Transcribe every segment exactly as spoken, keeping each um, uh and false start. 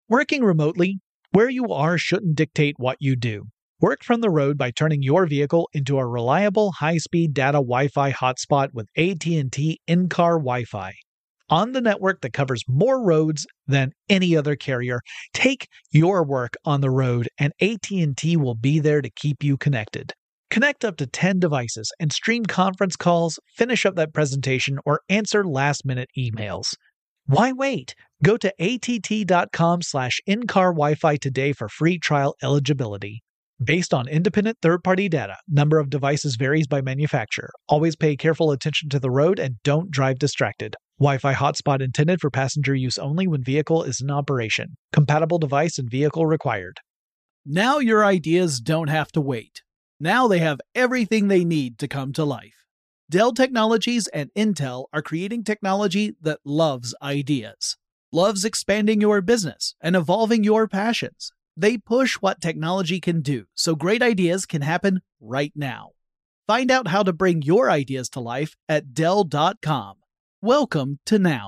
Working remotely, where you are shouldn't dictate what you do. Work from the road by turning your vehicle into a reliable high-speed data Wi-Fi hotspot with A T and T in-car Wi-Fi. On the network that covers more roads than any other carrier, take your work on the road and A T and T will be there to keep you connected. Connect up to ten devices and stream conference calls, finish up that presentation, or answer last-minute emails. Why wait? Go to att.com slash in-car Wi-Fi today for free trial eligibility. Based on independent third-party data, number of devices varies by manufacturer. Always pay careful attention to the road and don't drive distracted. Wi-Fi hotspot intended for passenger use only when vehicle is in operation. Compatible device and vehicle required. Now your ideas don't have to wait. Now they have everything they need to come to life. Dell Technologies and Intel are creating technology that loves ideas, loves expanding your business and evolving your passions. They push what technology can do so great ideas can happen right now. Find out how to bring your ideas to life at Dell dot com. Welcome to Now.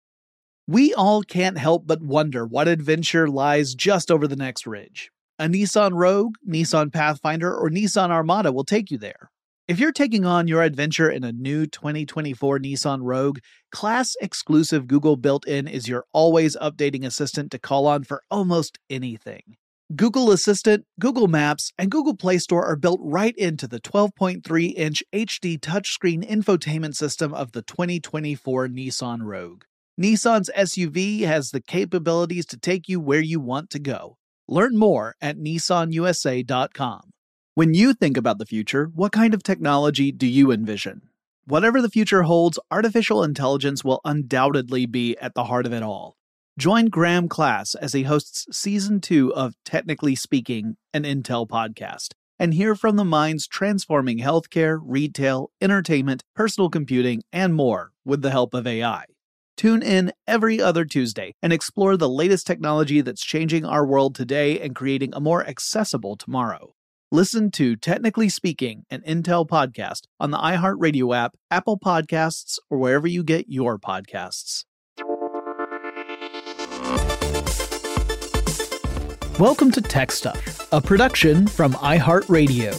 We all can't help but wonder what adventure lies just over the next ridge. A Nissan Rogue, Nissan Pathfinder, or Nissan Armada will take you there. If you're taking on your adventure in a new twenty twenty-four Nissan Rogue, class-exclusive Google built-in is your always updating assistant to call on for almost anything. Google Assistant, Google Maps, and Google Play Store are built right into the twelve point three inch H D touchscreen infotainment system of the twenty twenty-four Nissan Rogue. Nissan's S U V has the capabilities to take you where you want to go. Learn more at Nissan U S A dot com. When you think about the future, what kind of technology do you envision? Whatever the future holds, artificial intelligence will undoubtedly be at the heart of it all. Join Graham Class as he hosts Season two of Technically Speaking, an Intel podcast, and hear from the minds transforming healthcare, retail, entertainment, personal computing, and more with the help of A I. Tune in every other Tuesday and explore the latest technology that's changing our world today and creating a more accessible tomorrow. Listen to Technically Speaking, an Intel podcast on the iHeartRadio app, Apple Podcasts, or wherever you get your podcasts. Welcome to Tech Stuff, a production from iHeartRadio.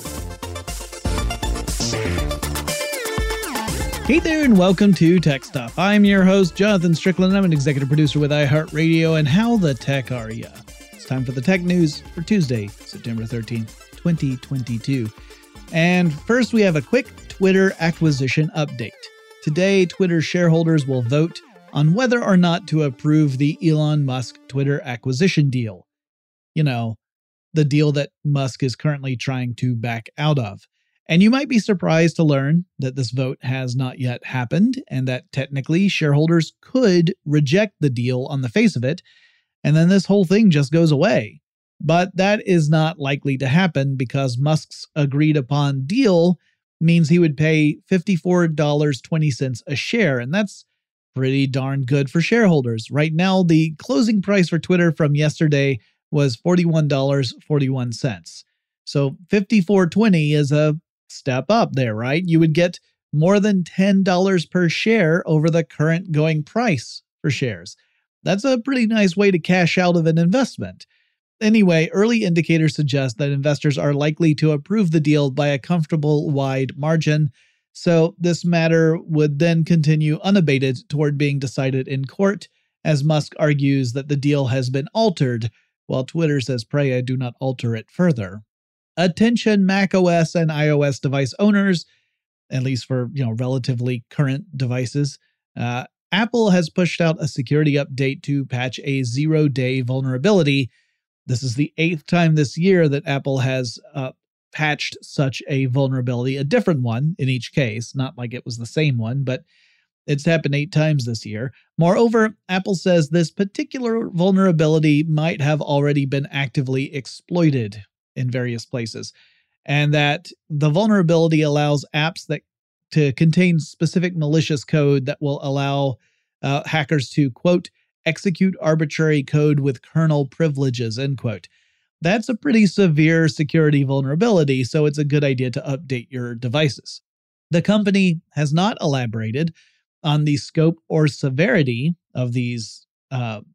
Hey there, and welcome to Tech Stuff. I'm your host, Jonathan Strickland. I'm an executive producer with iHeartRadio, and how the tech are ya? It's time for the tech news for Tuesday, September thirteenth. twenty twenty-two. And first, we have a quick Twitter acquisition update. Today, Twitter shareholders will vote on whether or not to approve the Elon Musk Twitter acquisition deal. You know, the deal that Musk is currently trying to back out of. And you might be surprised to learn that this vote has not yet happened and that technically shareholders could reject the deal on the face of it, and then this whole thing just goes away. But that is not likely to happen because Musk's agreed upon deal means he would pay fifty-four dollars and twenty cents a share, and that's pretty darn good for shareholders. Right now, the closing price for Twitter from yesterday was forty-one dollars and forty-one cents. So fifty-four dollars and twenty cents is a step up there, right? You would get more than ten dollars per share over the current going price for shares. That's a pretty nice way to cash out of an investment. Anyway, early indicators suggest that investors are likely to approve the deal by a comfortable wide margin, so this matter would then continue unabated toward being decided in court, as Musk argues that the deal has been altered, while Twitter says, "Pray I do not alter it further." Attention macOS and iOS device owners, at least for, you know, relatively current devices. Uh, Apple has pushed out a security update to patch a zero-day vulnerability. This is the eighth time this year that Apple has uh, patched such a vulnerability, a different one in each case, not like it was the same one, but it's happened eight times this year. Moreover, Apple says this particular vulnerability might have already been actively exploited in various places, and that the vulnerability allows apps that to contain specific malicious code that will allow uh, hackers to, quote, execute arbitrary code with kernel privileges, end quote. That's a pretty severe security vulnerability, so it's a good idea to update your devices. The company has not elaborated on the scope or severity of these uh,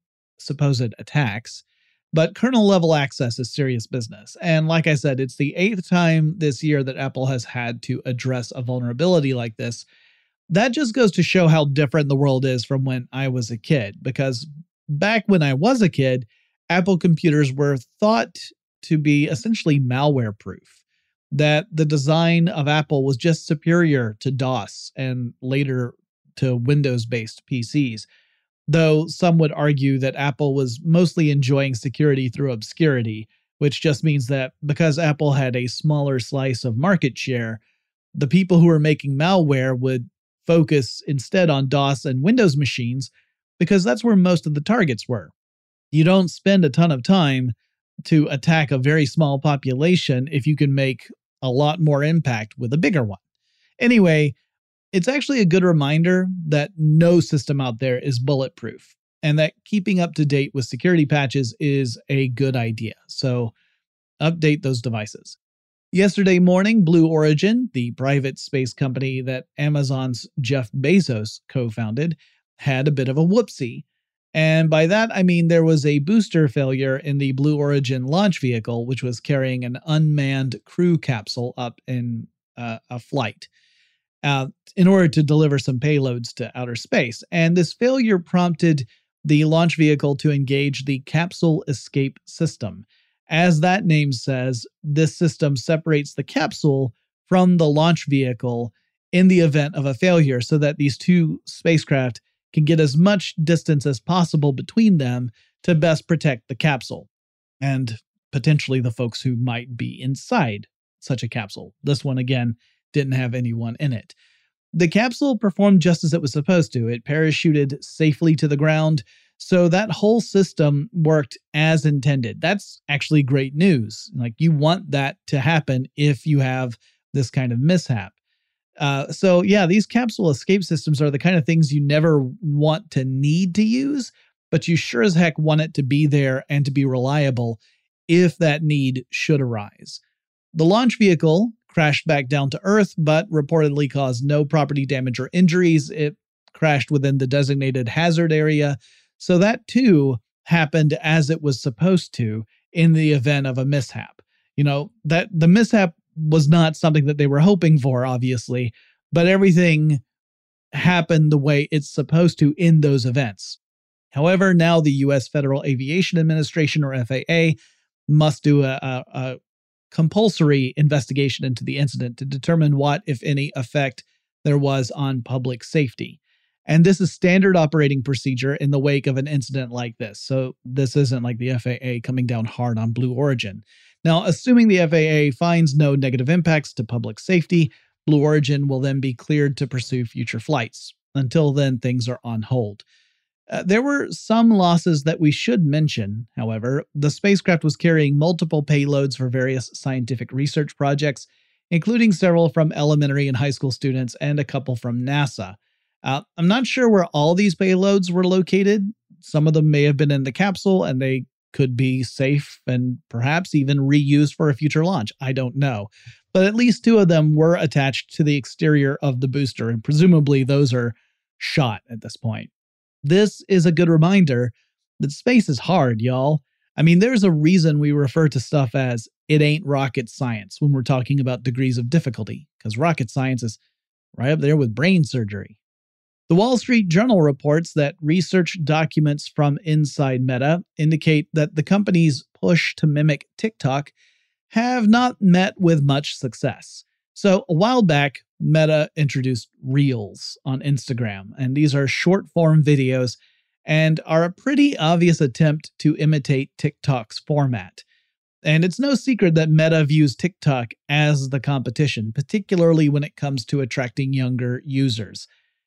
supposed attacks. But kernel-level access is serious business. And like I said, it's the eighth time this year that Apple has had to address a vulnerability like this. That just goes to show how different the world is from when I was a kid. Because back when I was a kid, Apple computers were thought to be essentially malware-proof. That the design of Apple was just superior to DOS and later to Windows-based P Cs. Though some would argue that Apple was mostly enjoying security through obscurity, which just means that because Apple had a smaller slice of market share, the people who were making malware would focus instead on DOS and Windows machines because that's where most of the targets were. You don't spend a ton of time to attack a very small population if you can make a lot more impact with a bigger one. Anyway, it's actually a good reminder that no system out there is bulletproof and that keeping up to date with security patches is a good idea. So update those devices. Yesterday morning, Blue Origin, the private space company that Amazon's Jeff Bezos co-founded, had a bit of a whoopsie. And by that, I mean there was a booster failure in the Blue Origin launch vehicle, which was carrying an unmanned crew capsule up in uh, a flight uh, in order to deliver some payloads to outer space. And this failure prompted the launch vehicle to engage the capsule escape system. As that name says, this system separates the capsule from the launch vehicle in the event of a failure so that these two spacecraft can get as much distance as possible between them to best protect the capsule and potentially the folks who might be inside such a capsule. This one, again, didn't have anyone in it. The capsule performed just as it was supposed to. It parachuted safely to the ground, so that whole system worked as intended. That's actually great news. Like, you want that to happen if you have this kind of mishap. Uh, so yeah, these capsule escape systems are the kind of things you never want to need to use, but you sure as heck want it to be there and to be reliable if that need should arise. The launch vehicle crashed back down to Earth, but reportedly caused no property damage or injuries. It crashed within the designated hazard area. So that too happened as it was supposed to in the event of a mishap. You know, that the mishap was not something that they were hoping for, obviously, but everything happened the way it's supposed to in those events. However, now the U S Federal Aviation Administration, or F A A, must do a, a, a compulsory investigation into the incident to determine what, if any, effect there was on public safety. And this is standard operating procedure in the wake of an incident like this. So this isn't like the F A A coming down hard on Blue Origin. Now, assuming the F A A finds no negative impacts to public safety, Blue Origin will then be cleared to pursue future flights. Until then, things are on hold. Uh, there were some losses that we should mention, however. The spacecraft was carrying multiple payloads for various scientific research projects, including several from elementary and high school students and a couple from NASA. Uh, I'm not sure where all these payloads were located. Some of them may have been in the capsule, and they could be safe and perhaps even reused for a future launch. I don't know. But at least two of them were attached to the exterior of the booster, and presumably those are shot at this point. This is a good reminder that space is hard, y'all. I mean, there's a reason we refer to stuff as it ain't rocket science when we're talking about degrees of difficulty, because rocket science is right up there with brain surgery. The Wall Street Journal reports that research documents from inside Meta indicate that the company's push to mimic TikTok have not met with much success. So a while back, Meta introduced Reels on Instagram, and these are short-form videos and are a pretty obvious attempt to imitate TikTok's format. And it's no secret that Meta views TikTok as the competition, particularly when it comes to attracting younger users.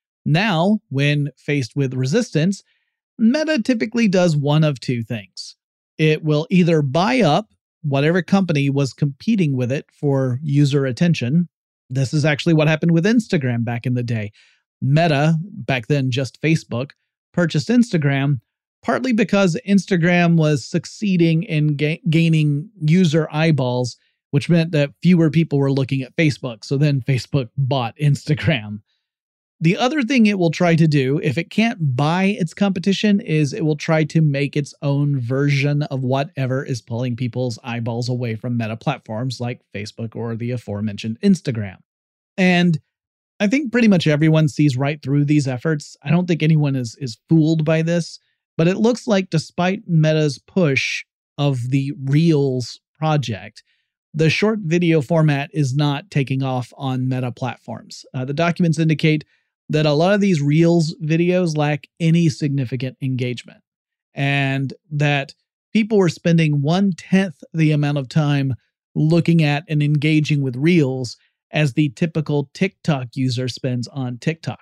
Now, when faced with resistance, Meta typically does one of two things. It will either buy up whatever company was competing with it for user attention. This is actually what happened with Instagram back in the day. Meta, back then just Facebook, purchased Instagram partly because Instagram was succeeding in ga- gaining user eyeballs, which meant that fewer people were looking at Facebook. So then Facebook bought Instagram. The other thing it will try to do, if it can't buy its competition, is it will try to make its own version of whatever is pulling people's eyeballs away from Meta platforms like Facebook or the aforementioned Instagram. And I think pretty much everyone sees right through these efforts. I don't think anyone is, is fooled by this, but it looks like despite Meta's push of the Reels project, the short video format is not taking off on Meta platforms. Uh, the documents indicate that a lot of these Reels videos lack any significant engagement, and that people were spending one-tenth the amount of time looking at and engaging with Reels as the typical TikTok user spends on TikTok.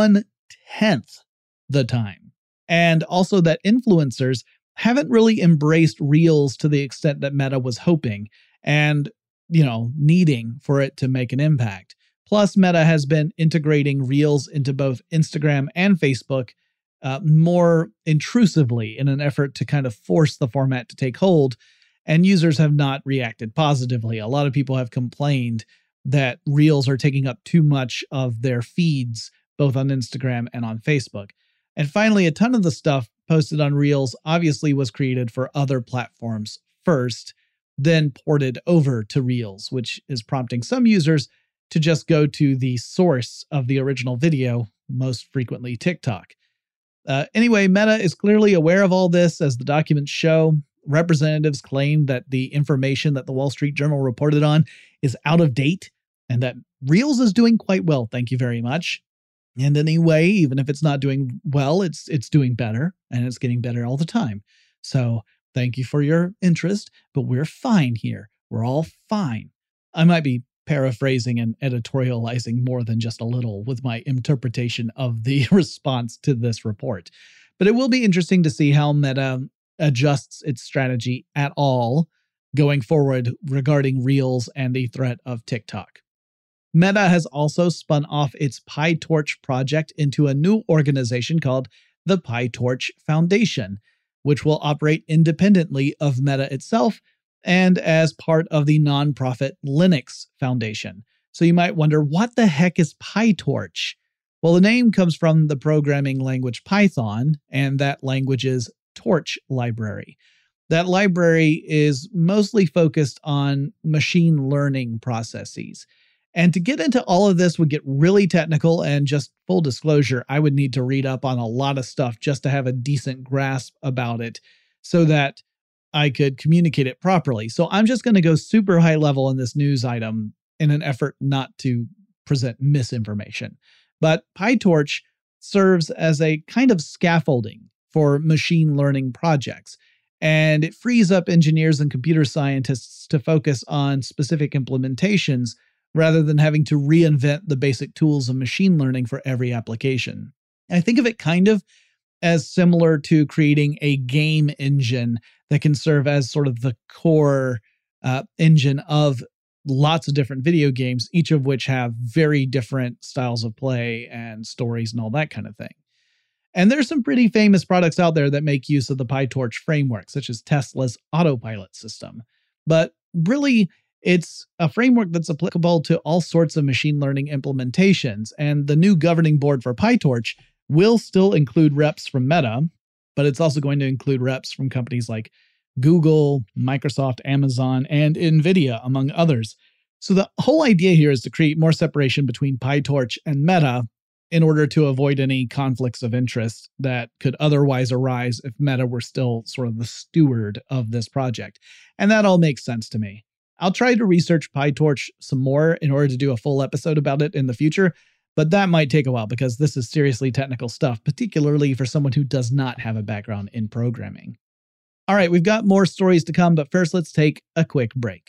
One-tenth the time. And also that influencers haven't really embraced Reels to the extent that Meta was hoping and, you know, needing for it to make an impact. Plus, Meta has been integrating Reels into both Instagram and Facebook uh, more intrusively in an effort to kind of force the format to take hold, and users have not reacted positively. A lot of people have complained that Reels are taking up too much of their feeds, both on Instagram and on Facebook. And finally, a ton of the stuff posted on Reels obviously was created for other platforms first, then ported over to Reels, which is prompting some users to just go to the source of the original video, most frequently TikTok. Uh, anyway, Meta is clearly aware of all this, as the documents show. Representatives claim that the information that the Wall Street Journal reported on is out of date, and that Reels is doing quite well, thank you very much. And anyway, even if it's not doing well, it's it's doing better, and it's getting better all the time. So thank you for your interest, but we're fine here. We're all fine. I might be paraphrasing and editorializing more than just a little with my interpretation of the response to this report. But it will be interesting to see how Meta adjusts its strategy at all going forward regarding Reels and the threat of TikTok. Meta has also spun off its PyTorch project into a new organization called the PyTorch Foundation, which will operate independently of Meta itself and as part of the nonprofit Linux Foundation. So you might wonder, what the heck is PyTorch? Well, the name comes from the programming language Python, and that language's Torch library. That library is mostly focused on machine learning processes. And to get into all of this would get really technical, and just full disclosure, I would need to read up on a lot of stuff just to have a decent grasp about it so that I could communicate it properly. So I'm just going to go super high level in this news item in an effort not to present misinformation. But PyTorch serves as a kind of scaffolding for machine learning projects, and it frees up engineers and computer scientists to focus on specific implementations rather than having to reinvent the basic tools of machine learning for every application. I think of it kind of as similar to creating a game engine that can serve as sort of the core uh, engine of lots of different video games, each of which have very different styles of play and stories and all that kind of thing. And there's some pretty famous products out there that make use of the PyTorch framework, such as Tesla's autopilot system. But really, it's a framework that's applicable to all sorts of machine learning implementations, and the new governing board for PyTorch will still include reps from Meta, but it's also going to include reps from companies like Google, Microsoft, Amazon, and NVIDIA, among others. So the whole idea here is to create more separation between PyTorch and Meta in order to avoid any conflicts of interest that could otherwise arise if Meta were still sort of the steward of this project. And that all makes sense to me. I'll try to research PyTorch some more in order to do a full episode about it in the future, but that might take a while because this is seriously technical stuff, particularly for someone who does not have a background in programming. All right, we've got more stories to come, but first let's take a quick break.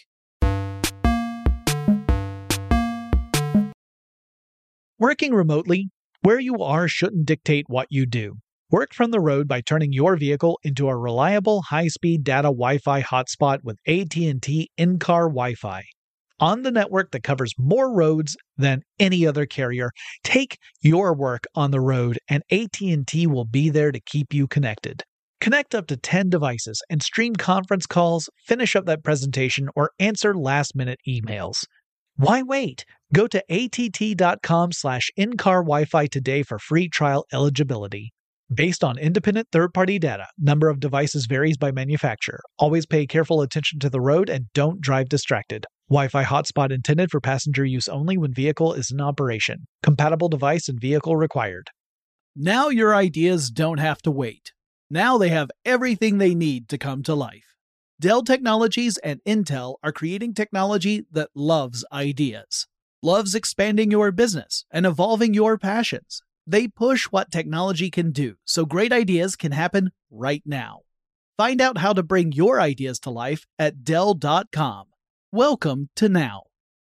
Working remotely, where you are shouldn't dictate what you do. Work from the road by turning your vehicle into a reliable high-speed data Wi-Fi hotspot with A T and T in-car Wi-Fi. On the network that covers more roads than any other carrier, take your work on the road and A T and T will be there to keep you connected. Connect up to ten devices and stream conference calls, finish up that presentation, or answer last-minute emails. Why wait? Go to att.com slash in-car Wi-Fi today for free trial eligibility. Based on independent third-party data, number of devices varies by manufacturer. Always pay careful attention to the road and don't drive distracted. Wi-Fi hotspot intended for passenger use only when vehicle is in operation. Compatible device and vehicle required. Now your ideas don't have to wait. Now they have everything they need to come to life. Dell Technologies and Intel are creating technology that loves ideas, loves expanding your business and evolving your passions. They push what technology can do so great ideas can happen right now. Find out how to bring your ideas to life at Dell dot com. Welcome to Now.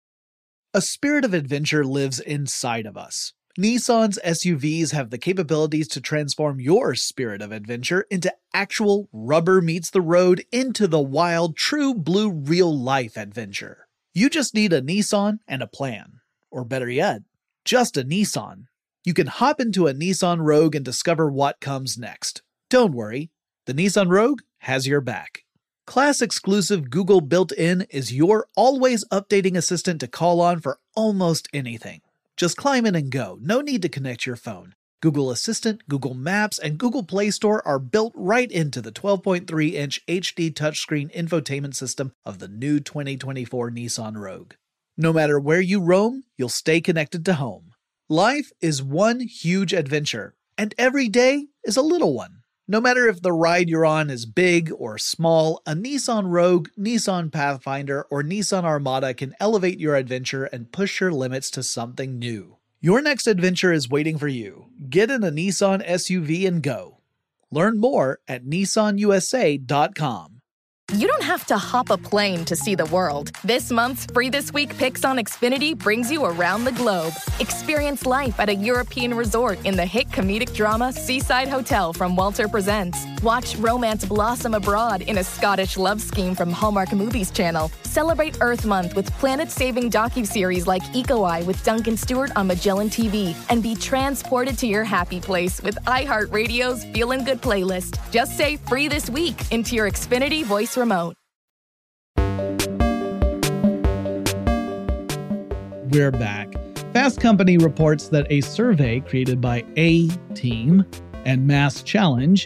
A spirit of adventure lives inside of us. Nissan's S U Vs have the capabilities to transform your spirit of adventure into actual rubber meets the road into the wild, true blue real-life adventure. You just need a Nissan and a plan. Or better yet, just a Nissan. You can hop into a Nissan Rogue and discover what comes next. Don't worry, the Nissan Rogue has your back. Class-exclusive Google built-in is your always updating assistant to call on for almost anything. Just climb in and go, no need to connect your phone. Google Assistant, Google Maps, and Google Play Store are built right into the twelve point three inch H D touchscreen infotainment system of the new twenty twenty-four Nissan Rogue. No matter where you roam, you'll stay connected to home. Life is one huge adventure, and every day is a little one. No matter if the ride you're on is big or small, a Nissan Rogue, Nissan Pathfinder, or Nissan Armada can elevate your adventure and push your limits to something new. Your next adventure is waiting for you. Get in a Nissan S U V and go. Learn more at Nissan U S A dot com. You don't have to hop a plane to see the world. This month's Free This Week picks on Xfinity brings you around the globe. Experience life at a European resort in the hit comedic drama Seaside Hotel from Walter Presents. Watch romance blossom abroad in a Scottish love scheme from Hallmark Movies Channel. Celebrate Earth Month with planet-saving docuseries like Eco Eye with Duncan Stewart on Magellan T V. And be transported to your happy place with iHeartRadio's Feelin' Good playlist. Just say Free This Week into your Xfinity voice remote. We're back. Fast Company reports that a survey created by A-Team and Mass Challenge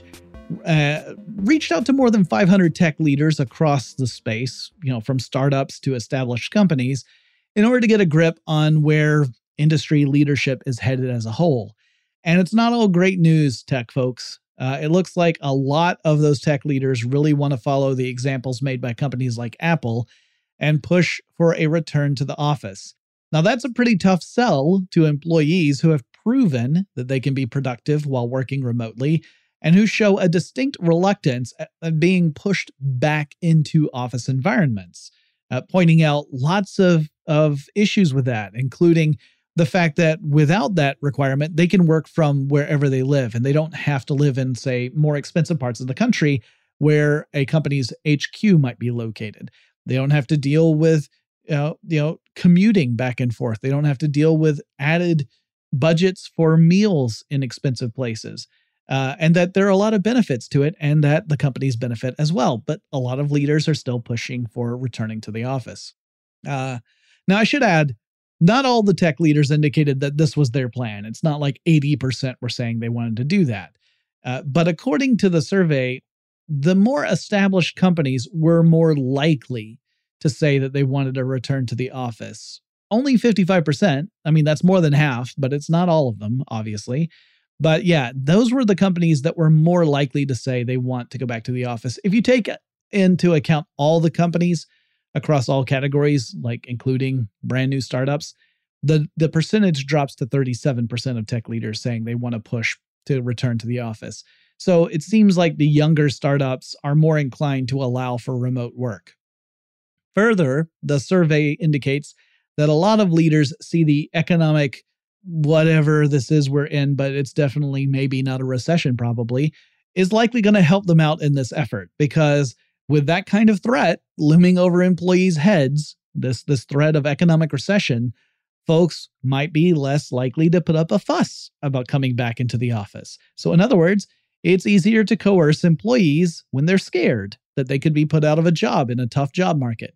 uh, reached out to more than five hundred tech leaders across the space, you know, from startups to established companies, in order to get a grip on where industry leadership is headed as a whole. And it's not all great news, tech folks. Uh, it looks like a lot of those tech leaders really want to follow the examples made by companies like Apple and push for a return to the office. Now, that's a pretty tough sell to employees who have proven that they can be productive while working remotely and who show a distinct reluctance at being pushed back into office environments, uh, pointing out lots of, of issues with that, including the fact that without that requirement, they can work from wherever they live, and they don't have to live in, say, more expensive parts of the country where a company's H Q might be located. They don't have to deal with uh, you know, commuting back and forth. They don't have to deal with added budgets for meals in expensive places, uh, and that there are a lot of benefits to it, and that the companies benefit as well. But a lot of leaders are still pushing for returning to the office. Uh, now, I should add, not all the tech leaders indicated that this was their plan. It's not like eighty percent were saying they wanted to do that. Uh, but according to the survey, the more established companies were more likely to say that they wanted to return to the office. Only fifty-five percent. I mean, that's more than half, but it's not all of them, obviously. But yeah, those were the companies that were more likely to say they want to go back to the office. If you take into account all the companies across all categories, like including brand new startups, the, the percentage drops to thirty-seven percent of tech leaders saying they want to push to return to the office. So it seems like the younger startups are more inclined to allow for remote work. Further, the survey indicates that a lot of leaders see the economic whatever this is we're in, but it's definitely maybe not a recession probably, is likely going to help them out in this effort, because with that kind of threat looming over employees' heads, this, this threat of economic recession, folks might be less likely to put up a fuss about coming back into the office. So in other words, it's easier to coerce employees when they're scared that they could be put out of a job in a tough job market.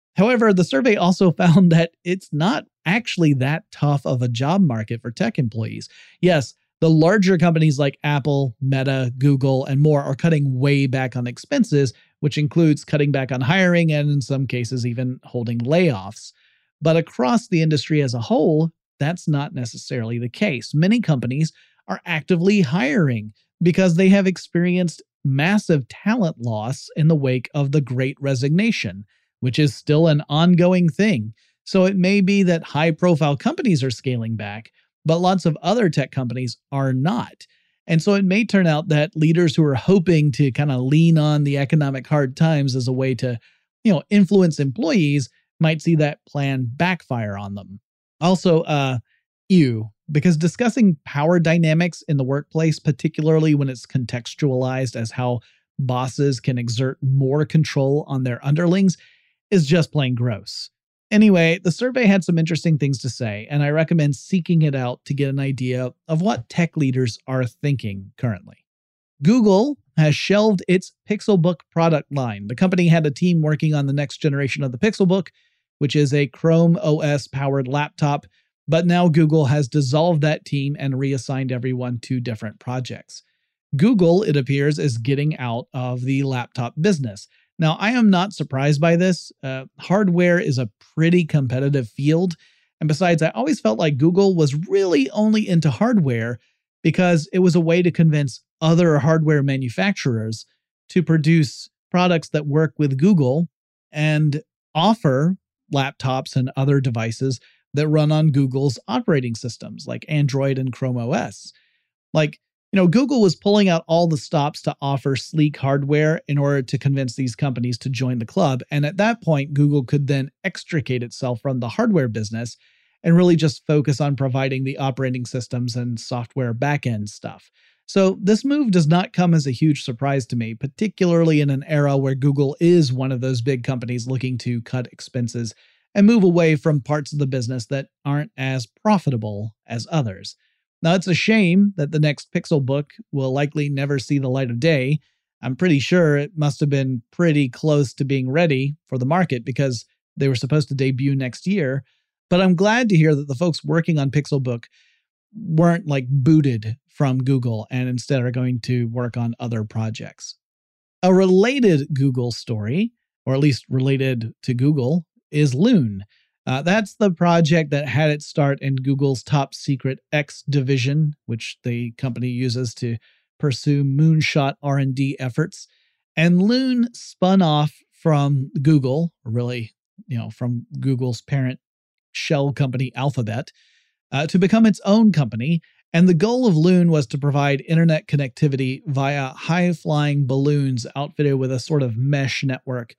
However, the survey also found that it's not actually that tough of a job market for tech employees. Yes, the larger companies like Apple, Meta, Google, and more are cutting way back on expenses, which includes cutting back on hiring and in some cases even holding layoffs. But across the industry as a whole, that's not necessarily the case. Many companies are actively hiring because they have experienced massive talent loss in the wake of the Great Resignation, which is still an ongoing thing. So it may be that high-profile companies are scaling back, but lots of other tech companies are not. And so it may turn out that leaders who are hoping to kind of lean on the economic hard times as a way to, you know, influence employees might see that plan backfire on them. Also, uh, ew, because discussing power dynamics in the workplace, particularly when it's contextualized as how bosses can exert more control on their underlings, is just plain gross. Anyway, the survey had some interesting things to say, and I recommend seeking it out to get an idea of what tech leaders are thinking currently. Google has shelved its Pixelbook product line. The company had a team working on the next generation of the Pixelbook, which is a Chrome O S-powered laptop, but now Google has dissolved that team and reassigned everyone to different projects. Google, it appears, is getting out of the laptop business. Now, I am not surprised by this. Uh, hardware is a pretty competitive field. And besides, I always felt like Google was really only into hardware because it was a way to convince other hardware manufacturers to produce products that work with Google and offer laptops and other devices that run on Google's operating systems like Android and Chrome O S. Like, you know, Google was pulling out all the stops to offer sleek hardware in order to convince these companies to join the club. And at that point, Google could then extricate itself from the hardware business and really just focus on providing the operating systems and software backend stuff. So this move does not come as a huge surprise to me, particularly in an era where Google is one of those big companies looking to cut expenses and move away from parts of the business that aren't as profitable as others. Now, it's a shame that the next Pixelbook will likely never see the light of day. I'm pretty sure it must have been pretty close to being ready for the market because they were supposed to debut next year. But I'm glad to hear that the folks working on Pixelbook weren't like booted from Google and instead are going to work on other projects. A related Google story, or at least related to Google, is Loon. Uh, that's the project that had its start in Google's top secret X division, which the company uses to pursue moonshot R and D efforts. And Loon spun off from Google, really, you know, from Google's parent shell company Alphabet, uh, to become its own company. And the goal of Loon was to provide internet connectivity via high-flying balloons outfitted with a sort of mesh network,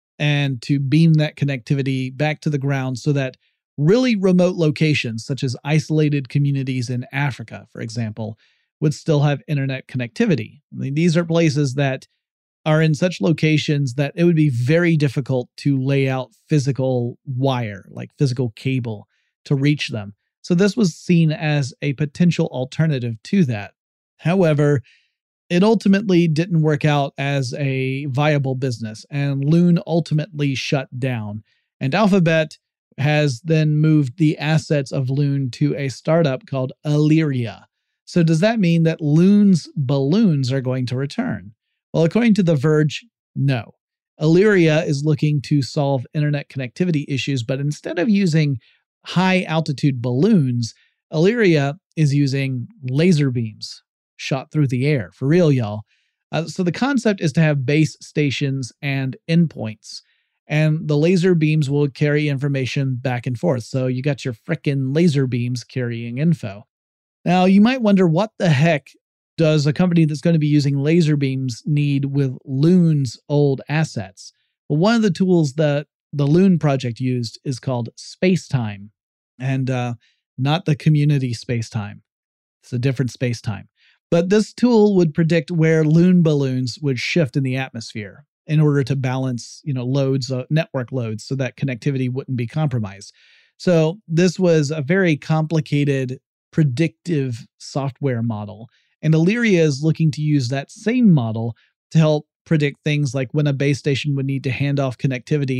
and to beam that connectivity back to the ground so that really remote locations, such as isolated communities in Africa, for example, would still have internet connectivity. I mean, these are places that are in such locations that it would be very difficult to lay out physical wire, like physical cable, to reach them. So this was seen as a potential alternative to that. However, it ultimately didn't work out as a viable business, and Loon ultimately shut down. And Alphabet has then moved the assets of Loon to a startup called Aleria. So does that mean that Loon's balloons are going to return? Well, according to The Verge, no. Aleria is looking to solve internet connectivity issues, but instead of using high-altitude balloons, Aleria is using laser beams shot through the air. For real, y'all. Uh, so the concept is to have base stations and endpoints, and the laser beams will carry information back and forth. So you got your frickin' laser beams carrying info. Now, you might wonder, what the heck does a company that's going to be using laser beams need with Loon's old assets? Well, one of the tools that the Loon project used is called Spacetime, and uh, not the community Spacetime. It's a different Spacetime. But this tool would predict where Loon balloons would shift in the atmosphere in order to balance, you know, loads, uh, network loads, so that connectivity wouldn't be compromised. So this was a very complicated predictive software model. And Aleria is looking to use that same model to help predict things like when a base station would need to hand off connectivity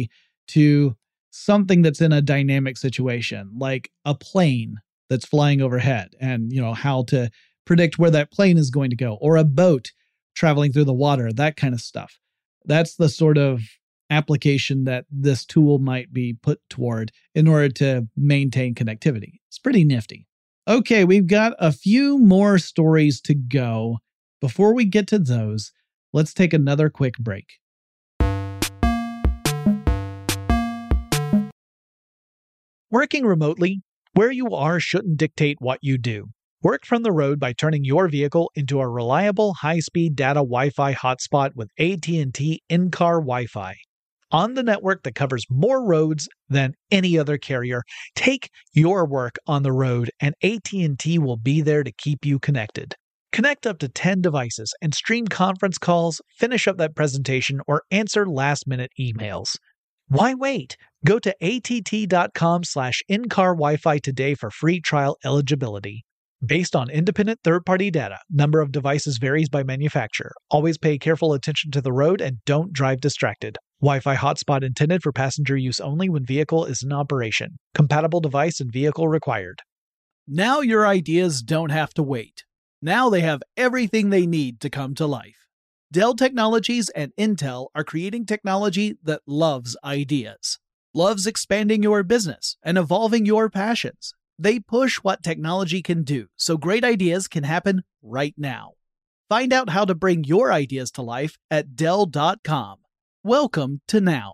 to something that's in a dynamic situation, like a plane that's flying overhead and, you know, how to predict where that plane is going to go, or a boat traveling through the water, that kind of stuff. That's the sort of application that this tool might be put toward in order to maintain connectivity. It's pretty nifty. Okay, we've got a few more stories to go. Before we get to those, let's take another quick break. Working remotely, where you are shouldn't dictate what you do. Work from the road by turning your vehicle into a reliable high-speed data Wi-Fi hotspot with A T and T in-car Wi-Fi. On the network that covers more roads than any other carrier, take your work on the road and A T and T will be there to keep you connected. Connect up to ten devices and stream conference calls, finish up that presentation, or answer last-minute emails. Why wait? Go to att.com slash in-car Wi-Fi today for free trial eligibility. Based on independent third-party data, number of devices varies by manufacturer. Always pay careful attention to the road and don't drive distracted. Wi-Fi hotspot intended for passenger use only when vehicle is in operation. Compatible device and vehicle required. Now your ideas don't have to wait. Now they have everything they need to come to life. Dell Technologies and Intel are creating technology that loves ideas, loves expanding your business and evolving your passions. They push what technology can do, so great ideas can happen right now. Find out how to bring your ideas to life at Dell dot com. Welcome to now.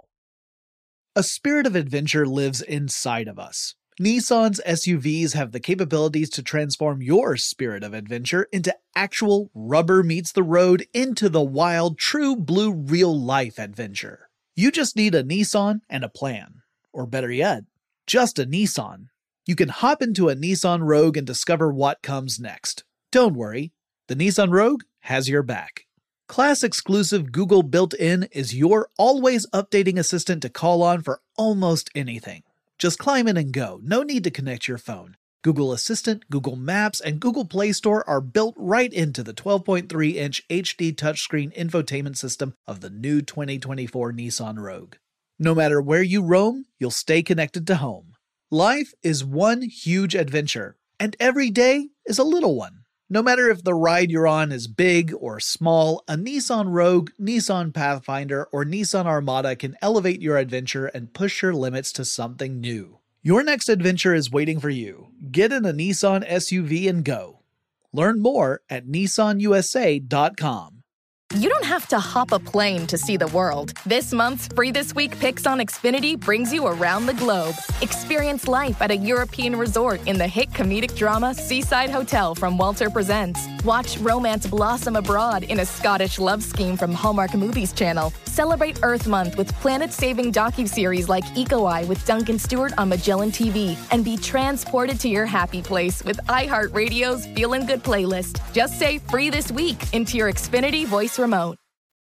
A spirit of adventure lives inside of us. Nissan's S U Vs have the capabilities to transform your spirit of adventure into actual rubber meets the road, into the wild, true blue, real-life adventure. You just need a Nissan and a plan. Or better yet, just a Nissan. You can hop into a Nissan Rogue and discover what comes next. Don't worry, the Nissan Rogue has your back. Class-exclusive Google built-in is your always updating assistant to call on for almost anything. Just climb in and go, no need to connect your phone. Google Assistant, Google Maps, and Google Play Store are built right into the twelve point three inch H D touchscreen infotainment system of the new twenty twenty-four Nissan Rogue. No matter where you roam, you'll stay connected to home. Life is one huge adventure, and every day is a little one. No matter if the ride you're on is big or small, a Nissan Rogue, Nissan Pathfinder, or Nissan Armada can elevate your adventure and push your limits to something new. Your next adventure is waiting for you. Get in a Nissan S U V and go. Learn more at Nissan U S A dot com. You don't have to hop a plane to see the world. This month's Free This Week Picks on Xfinity brings you around the globe. Experience life at a European resort in the hit comedic drama Seaside Hotel from Walter Presents. Watch romance blossom abroad in a Scottish love scheme from Hallmark Movies Channel. Celebrate Earth Month with planet-saving docuseries like Eco Eye with Duncan Stewart on Magellan T V. And be transported to your happy place with iHeartRadio's Feelin' Good playlist. Just say Free This Week into your Xfinity voice remote.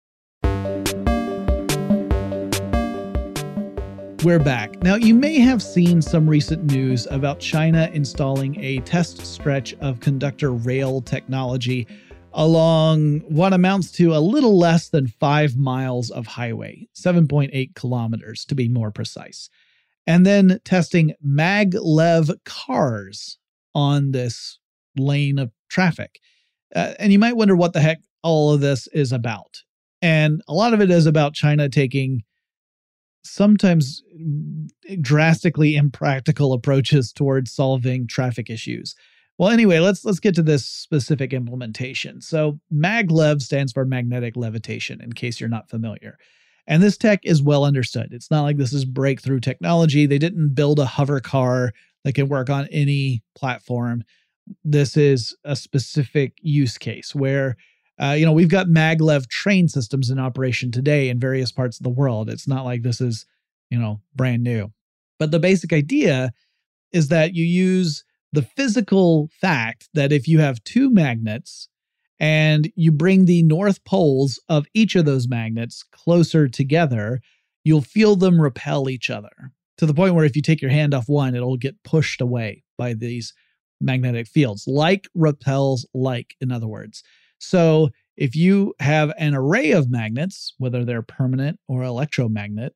We're back. Now, you may have seen some recent news about China installing a test stretch of conductor rail technology along what amounts to a little less than five miles of highway, seven point eight kilometers to be more precise, and then testing maglev cars on this lane of traffic. Uh, and you might wonder what the heck all of this is about. And a lot of it is about China taking sometimes drastically impractical approaches towards solving traffic issues. Well, anyway, let's let's get to this specific implementation. So maglev stands for magnetic levitation, in case you're not familiar. And this tech is well understood. It's not like this is breakthrough technology. They didn't build a hover car that can work on any platform. This is a specific use case where, uh, you know, we've got maglev train systems in operation today in various parts of the world. It's not like this is, you know, brand new. But the basic idea is that you use the physical fact that if you have two magnets and you bring the north poles of each of those magnets closer together, you'll feel them repel each other to the point where if you take your hand off one, it'll get pushed away by these magnetic fields. Like repels like, in other words. So if you have an array of magnets, whether they're permanent or electromagnet,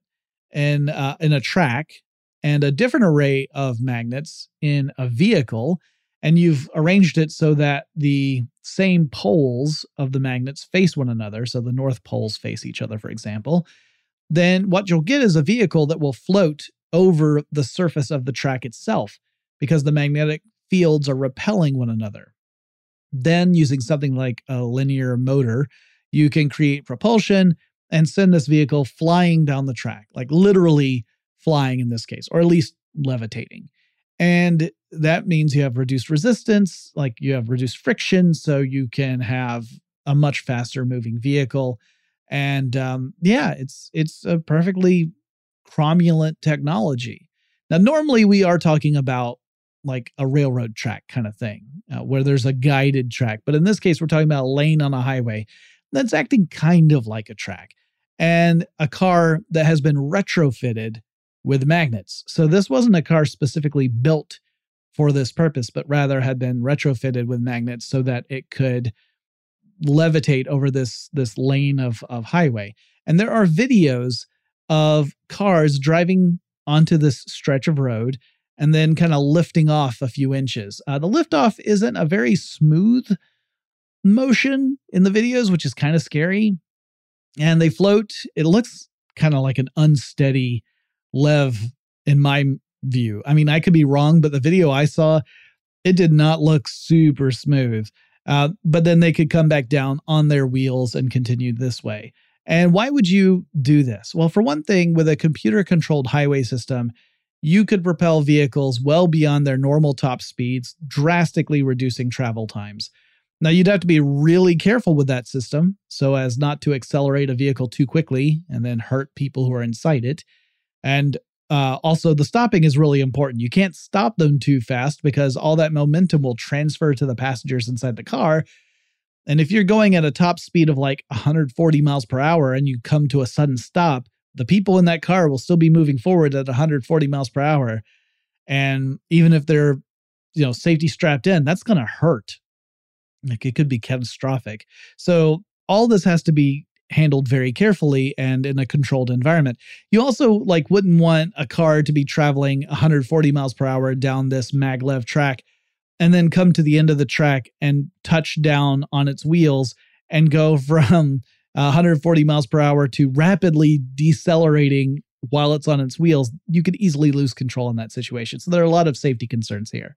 in, uh, in a track and a different array of magnets in a vehicle, and you've arranged it so that the same poles of the magnets face one another, so the north poles face each other, for example, then what you'll get is a vehicle that will float over the surface of the track itself because the magnetic fields are repelling one another. Then, using something like a linear motor, you can create propulsion and send this vehicle flying down the track, like literally flying in this case, or at least levitating. And that means you have reduced resistance, like you have reduced friction, so you can have a much faster moving vehicle. And um, yeah, it's it's a perfectly cromulent technology. Now, normally we are talking about like a railroad track kind of thing, uh, where there's a guided track. But in this case, we're talking about a lane on a highway that's acting kind of like a track, and a car that has been retrofitted with magnets. So this wasn't a car specifically built for this purpose, but rather had been retrofitted with magnets so that it could levitate over this, this lane of, of highway. And there are videos of cars driving onto this stretch of road and then kind of lifting off a few inches. Uh, the liftoff isn't a very smooth motion in the videos, which is kind of scary. And they float. It looks kind of like an unsteady lev in my view. I mean, I could be wrong, but the video I saw, it did not look super smooth. Uh, but then they could come back down on their wheels and continue this way. And why would you do this? Well, for one thing, with a computer-controlled highway system, you could propel vehicles well beyond their normal top speeds, drastically reducing travel times. Now, you'd have to be really careful with that system so as not to accelerate a vehicle too quickly and then hurt people who are inside it. And uh, also, the stopping is really important. You can't stop them too fast because all that momentum will transfer to the passengers inside the car. And if you're going at a top speed of like one hundred forty miles per hour and you come to a sudden stop, the people in that car will still be moving forward at one hundred forty miles per hour. And even if they're, you know, safety strapped in, that's going to hurt. Like, it could be catastrophic. So all this has to be handled very carefully and in a controlled environment. You also like wouldn't want a car to be traveling one hundred forty miles per hour down this maglev track and then come to the end of the track and touch down on its wheels and go from one hundred forty miles per hour to rapidly decelerating while it's on its wheels. You could easily lose control in that situation. So there are a lot of safety concerns here.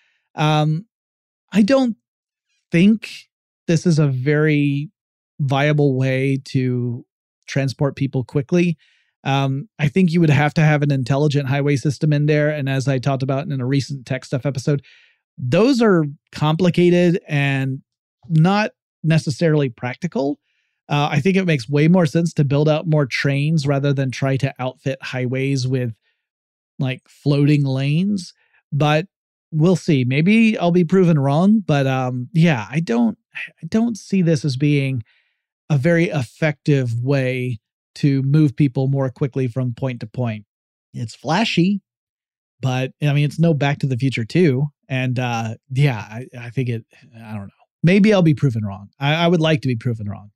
Um, I don't think this is a very viable way to transport people quickly. Um, I think you would have to have an intelligent highway system in there. And as I talked about in a recent Tech Stuff episode, those are complicated and not necessarily practical. Uh, I think it makes way more sense to build out more trains rather than try to outfit highways with like floating lanes. But we'll see. Maybe I'll be proven wrong. But um, yeah, I don't, I don't see this as being a very effective way to move people more quickly from point to point. It's flashy, but I mean, it's no Back to the Future two. And uh, yeah, I, I think it, I don't know. Maybe I'll be proven wrong. I, I would like to be proven wrong.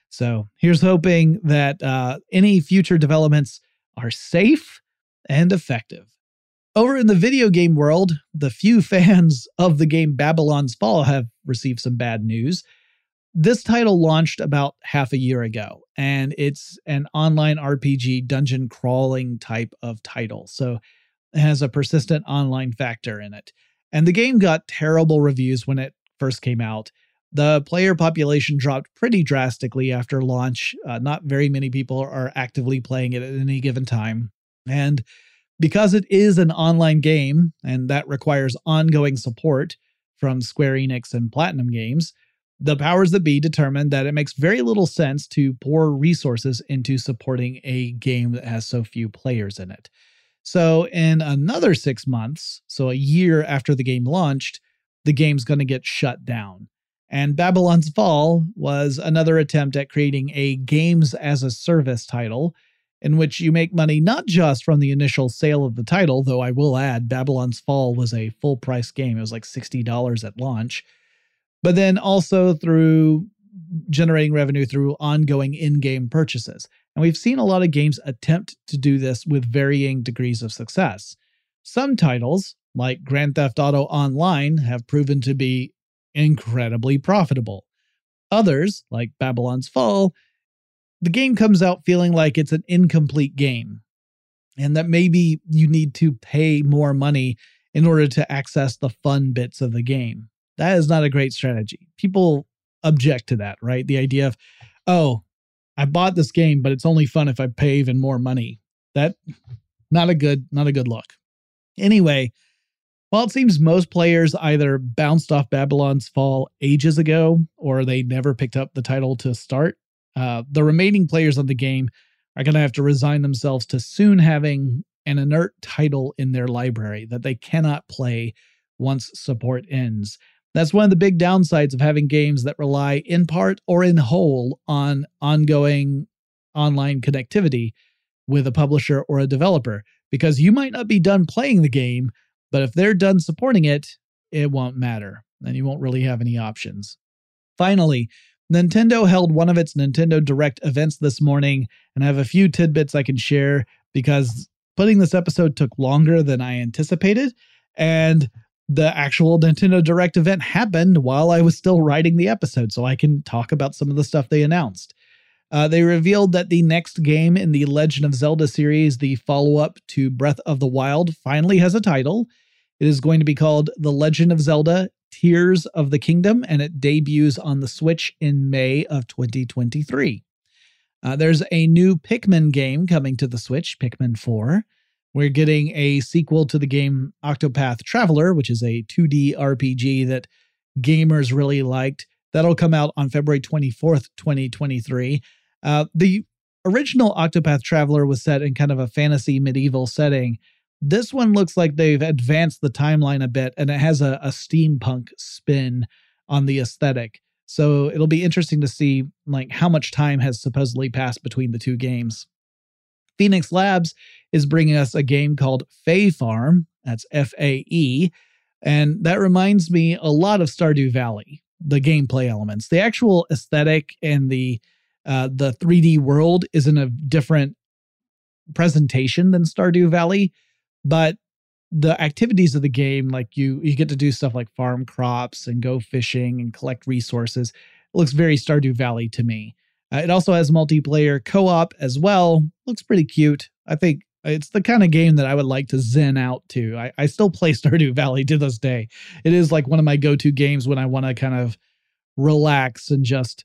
So here's hoping that uh, any future developments are safe and effective. Over in the video game world, the few fans of the game Babylon's Fall have received some bad news. This title launched about half a year ago, and it's an online R P G dungeon crawling type of title. So it has a persistent online factor in it. And the game got terrible reviews when it first came out. The player population dropped pretty drastically after launch. Uh, not very many people are actively playing it at any given time. And because it is an online game, and that requires ongoing support from Square Enix and Platinum Games, the powers that be determined that it makes very little sense to pour resources into supporting a game that has so few players in it. So in another six months, so a year after the game launched, the game's going to get shut down. And Babylon's Fall was another attempt at creating a games as a service title in which you make money not just from the initial sale of the title, though I will add Babylon's Fall was a full price game. It was like sixty dollars at launch, but then also through generating revenue through ongoing in-game purchases. And we've seen a lot of games attempt to do this with varying degrees of success. Some titles, like Grand Theft Auto Online, have proven to be incredibly profitable. Others, like Babylon's Fall, the game comes out feeling like it's an incomplete game, and that maybe you need to pay more money in order to access the fun bits of the game. That is not a great strategy. People object to that, right? The idea of, oh, I bought this game, but it's only fun if I pay even more money. That, not a good, not a good look. Anyway, while it seems most players either bounced off Babylon's Fall ages ago, or they never picked up the title to start, uh, the remaining players on the game are going to have to resign themselves to soon having an inert title in their library that they cannot play once support ends. That's one of the big downsides of having games that rely in part or in whole on ongoing online connectivity with a publisher or a developer, because you might not be done playing the game, but if they're done supporting it, it won't matter, and you won't really have any options. Finally, Nintendo held one of its Nintendo Direct events this morning, and I have a few tidbits I can share because putting this episode took longer than I anticipated, and the actual Nintendo Direct event happened while I was still writing the episode, so I can talk about some of the stuff they announced. Uh, they revealed that the next game in the Legend of Zelda series, the follow-up to Breath of the Wild, finally has a title. It is going to be called The Legend of Zelda Tears of the Kingdom, and it debuts on the Switch in May of twenty twenty-three. Uh, there's a new Pikmin game coming to the Switch, Pikmin four. We're getting a sequel to the game Octopath Traveler, which is a two D R P G that gamers really liked. That'll come out on February twenty-fourth, twenty twenty-three. Uh, the original Octopath Traveler was set in kind of a fantasy medieval setting. This one looks like they've advanced the timeline a bit, and it has a, a steampunk spin on the aesthetic. So it'll be interesting to see like how much time has supposedly passed between the two games. Phoenix Labs is bringing us a game called Fae Farm. That's F A E. And that reminds me a lot of Stardew Valley, the gameplay elements. The actual aesthetic and the uh, the three D world is in a different presentation than Stardew Valley, but the activities of the game, like you, you get to do stuff like farm crops and go fishing and collect resources. It looks very Stardew Valley to me. Uh, it also has multiplayer co-op as well. Looks pretty cute. I think it's the kind of game that I would like to zen out to. I, I still play Stardew Valley to this day. It is like one of my go-to games when I want to kind of relax and just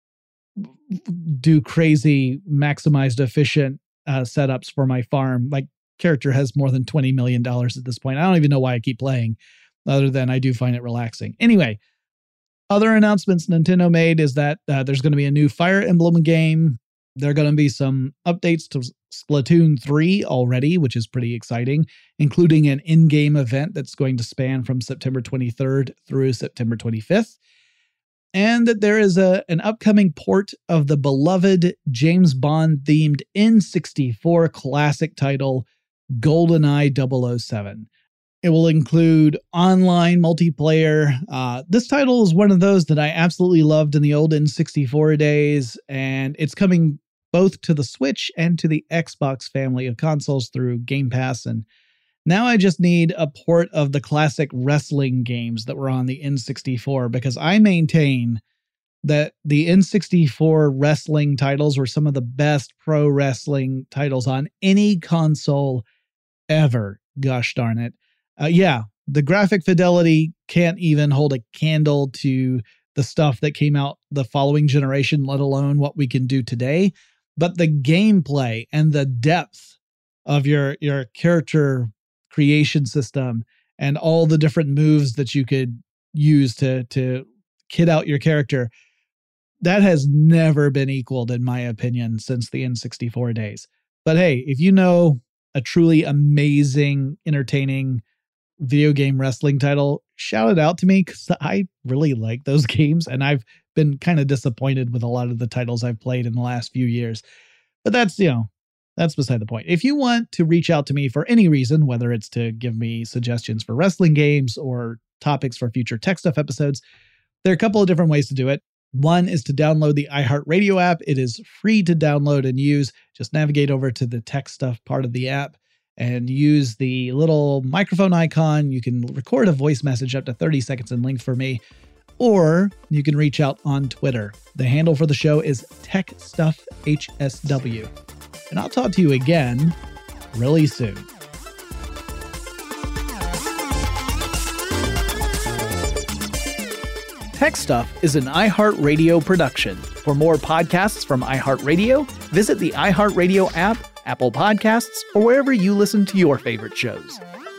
do crazy, maximized, efficient uh, setups for my farm. My character has more than twenty million dollars at this point. I don't even know why I keep playing, other than I do find it relaxing. Anyway, other announcements Nintendo made is that uh, there's going to be a new Fire Emblem game. There are going to be some updates to Splatoon three already, which is pretty exciting, including an in-game event that's going to span from September twenty-third through September twenty-fifth. And that there is a, an upcoming port of the beloved James Bond-themed N sixty-four classic title, GoldenEye double oh seven. It will include online multiplayer. Uh, this title is one of those that I absolutely loved in the old N sixty-four days, and it's coming both to the Switch and to the Xbox family of consoles through Game Pass. And now I just need a port of the classic wrestling games that were on the N sixty-four, because I maintain that the N sixty-four wrestling titles were some of the best pro wrestling titles on any console ever. Gosh darn it. Uh, yeah, the graphic fidelity can't even hold a candle to the stuff that came out the following generation, let alone what we can do today. But the gameplay and the depth of your, your character creation system and all the different moves that you could use to, to kit out your character, that has never been equaled, in my opinion, since the N sixty-four days. But hey, if you know a truly amazing, entertaining video game wrestling title, shout it out to me, because I really like those games, and I've been kind of disappointed with a lot of the titles I've played in the last few years. But that's, you know, that's beside the point. If you want to reach out to me for any reason, whether it's to give me suggestions for wrestling games or topics for future Tech Stuff episodes, there are a couple of different ways to do it. One is to download the iHeartRadio app. It is free to download and use. Just navigate over to the Tech Stuff part of the app and use the little microphone icon. You can record a voice message up to thirty seconds in length for me, or you can reach out on Twitter. The handle for the show is TechStuffHSW. And I'll talk to you again really soon. Tech Stuff is an iHeartRadio production. For more podcasts from iHeartRadio, visit the iHeartRadio app, Apple Podcasts, or wherever you listen to your favorite shows.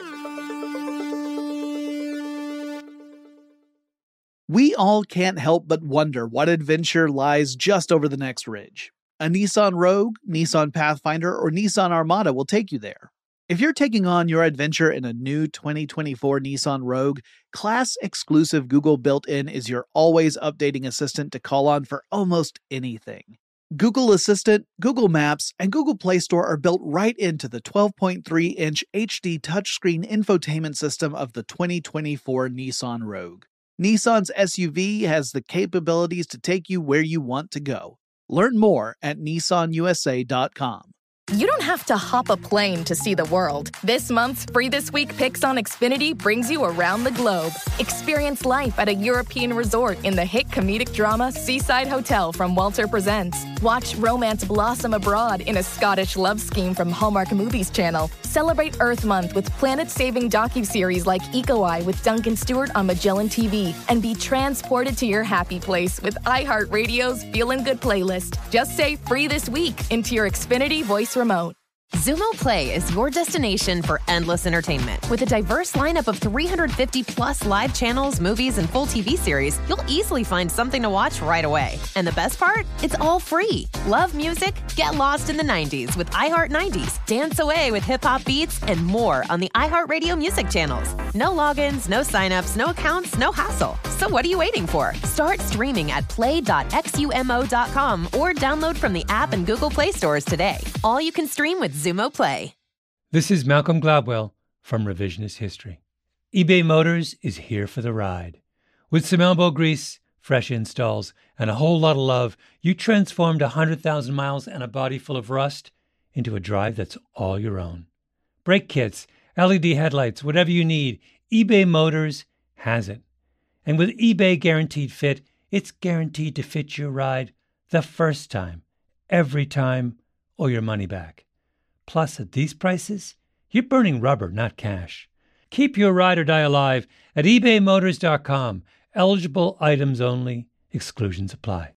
We all can't help but wonder what adventure lies just over the next ridge. A Nissan Rogue, Nissan Pathfinder, or Nissan Armada will take you there. If you're taking on your adventure in a new twenty twenty-four Nissan Rogue, class-exclusive Google built-in is your always updating assistant to call on for almost anything. Google Assistant, Google Maps, and Google Play Store are built right into the twelve point three inch H D touchscreen infotainment system of the twenty twenty-four Nissan Rogue. Nissan's S U V has the capabilities to take you where you want to go. Learn more at Nissan U S A dot com. You don't have to hop a plane to see the world. This month's Free This Week Picks on Xfinity brings you around the globe. Experience life at a European resort in the hit comedic drama Seaside Hotel from Walter Presents. Watch romance blossom abroad in a Scottish love scheme from Hallmark Movies Channel. Celebrate Earth Month with planet-saving docuseries like Eco Eye with Duncan Stewart on Magellan T V. And be transported to your happy place with iHeartRadio's Feelin' Good playlist. Just say Free This Week into your Xfinity voice remote. Xumo Play is your destination for endless entertainment. With a diverse lineup of three hundred fifty plus live channels, movies, and full T V series, you'll easily find something to watch right away. And the best part? It's all free. Love music? Get lost in the nineties with iHeart nineties. Dance away with hip-hop beats and more on the iHeartRadio music channels. No logins, no signups, no accounts, no hassle. So what are you waiting for? Start streaming at play dot xumo dot com or download from the app and Google Play stores today. All you can stream with Xumo Play. This is Malcolm Gladwell from Revisionist History. eBay Motors is here for the ride. With some elbow grease, fresh installs, and a whole lot of love, you transformed one hundred thousand miles and a body full of rust into a drive that's all your own. Brake kits, L E D headlights, whatever you need, eBay Motors has it. And with eBay Guaranteed Fit, it's guaranteed to fit your ride the first time, every time, or your money back. Plus, at these prices, you're burning rubber, not cash. Keep your ride or die alive at ebay motors dot com. Eligible items only. Exclusions apply.